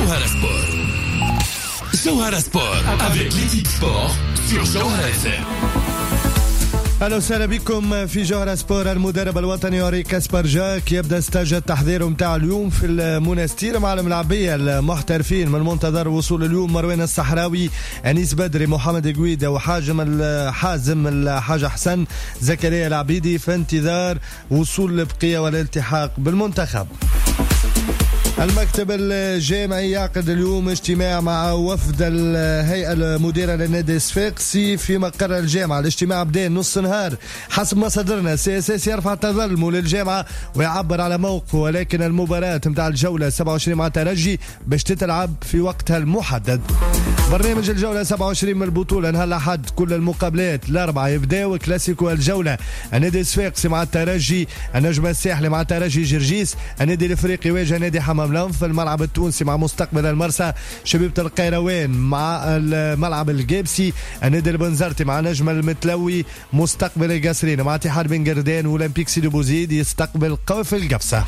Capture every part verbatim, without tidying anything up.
Jawhara Sport. Jawhara Sport avec l'équipe sport sur Jawhara F M. أهلا وسهلا بكم في جوهرة سبور. المدرب الوطني أوري كاسبر جاك يبدأ استاج التحضير متاع اليوم في المونستير مع الملاعبية المحترفين. من المنتظر وصول اليوم مروان الصحراوي، أنيس بدري، محمد قويدة وحاجم الحازم الحاج حسن، زكريا العبيدي، في انتظار وصول البقية والالتحاق بالمنتخب. المكتب الجامعي يعقد اليوم اجتماع مع وفد الهيئة المديرة للنادي الصفاقسي في مقر الجامعة. الاجتماع بدا نص نهار حسب مصادرنا. سي اس اس يرفع تظلمه للجامعة ويعبر على موقفه، ولكن المباراة متاع الجولة سبعة وعشرين مع ترجي باش تتلعب في وقتها المحدد. برنامج الجولة سبعة وعشرين من البطولة نهار الأحد كل المقابلات الأربعة يبداو. كلاسيكو الجولة النادي الصفاقسي مع الترجي، النجم الساحلي مع ترجي جرجيس، النادي الافريقي يواجه نادي حمام في الملعب التونسي مع مستقبل المرسى، شبيبة القيروان مع الملعب الجابسي، النادي البنزرتي مع نجم المتلوي، مستقبل القصرين مع اتحاد بن قردان، واولمبيك سيدي بوزيد يستقبل قوف القبصة.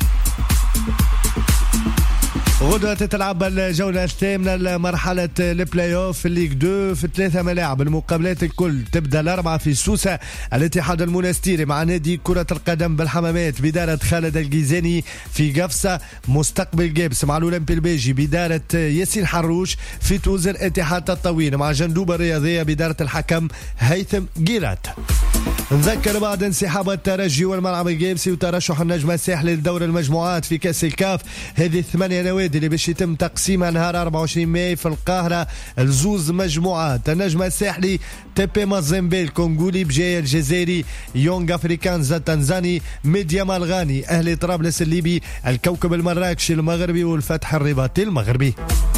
غدوة تتلعب الجولة الثامنة لمرحلة البلاي اوف في الليغ اثنين في ثلاثة ملاعب. المقابلات الكل تبدأ الأربعة في سوسة، الاتحاد المونستيري مع نادي كرة القدم بالحمامات بدارة خالد الجيزاني في قفصة، مستقبل جابس مع الأولمبي البيجي بدارة ياسين حروش في توزر، اتحاد الطويل مع جندوبة الرياضية بدارة الحكم هيثم جيرات. نذكر بعد انسحاب الترجي والملعب الجيبسي وترشح النجم الساحلي لدور المجموعات في كأس الكاف. هذه الثمانية نوادي اللي باش يتم تقسيمها نهار أربعة وعشرين ماي في القاهرة الزوز مجموعات. النجم الساحلي تيبي مازيمبي الكونغولي، بجاية الجزائري، يونغ افريكانز التنزاني، ميديا مالغاني أهلي طرابلس الليبي، الكوكب المراكشي المغربي، والفتح الرباطي المغربي.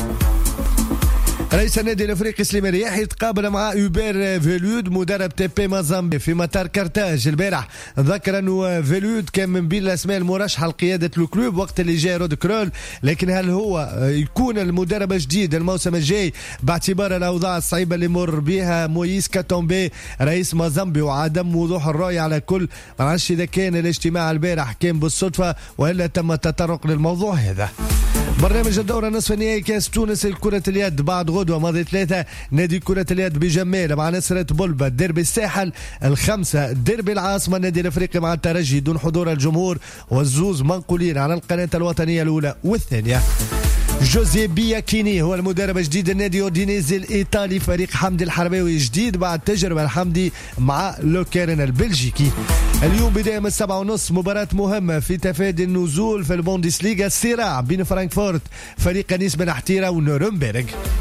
رئيس النادي الافريقي سليمان رياحي يتقابل مع اوبير فيلود مدرب تيبي مازامبي في مطار كارتاج البارح. ذكر انه فيلود كان من بين الاسماء المرشحه لقياده الكلوب وقت اللي جاء رود كرول، لكن هل هو يكون المدرب الجديد الموسم الجاي باعتبار الاوضاع الصعيبه اللي مر بها مويس كاتومبي رئيس مازامبي وعدم وضوح الرؤيه على كل؟ ما نعرفش اذا كان الاجتماع البارح كان بالصدفه والا تم التطرق للموضوع هذا. برنامج الدورة نصف النهائي كاس تونس لكرة اليد بعد غدوة ماضي ثلاثة، نادي كرة اليد بجمال مع نصرة بلبة، ديربي الساحل الخمسة، ديربي العاصمة النادي الافريقي مع الترجي دون حضور الجمهور، والزوز منقولين على القناة الوطنية الأولى والثانية. جوزيه بياكيني هو المدرب الجديد النادي اودينيزي الايطالي، فريق حمدي الحرباوي جديد بعد تجربه الحمدي مع لوكيرن البلجيكي. اليوم بدايه من السبعة ونص مباراه مهمه في تفادي النزول في البوندسليغا، الصراع بين فرانكفورت فريق نيس بن حتيره ونورنبرغ.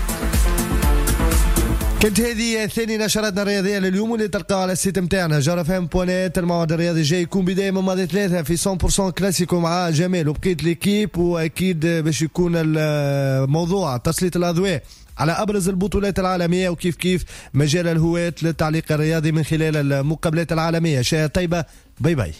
كنت هذه ثاني نشراتنا الرياضيه لليوم واللي تلقاو على السيت نتاعنا جارة فام بوانيت. الموعد الرياضي الجاي يكون بدايه من ماضي ثلاثه في مية بالمية كلاسيكو مع جمال وبقيه ليكيب، واكيد باش يكون الموضوع تسليط الاضواء على ابرز البطولات العالميه وكيف كيف مجال الهواة للتعليق الرياضي من خلال المقابلات العالميه. شيء طيبه، باي باي.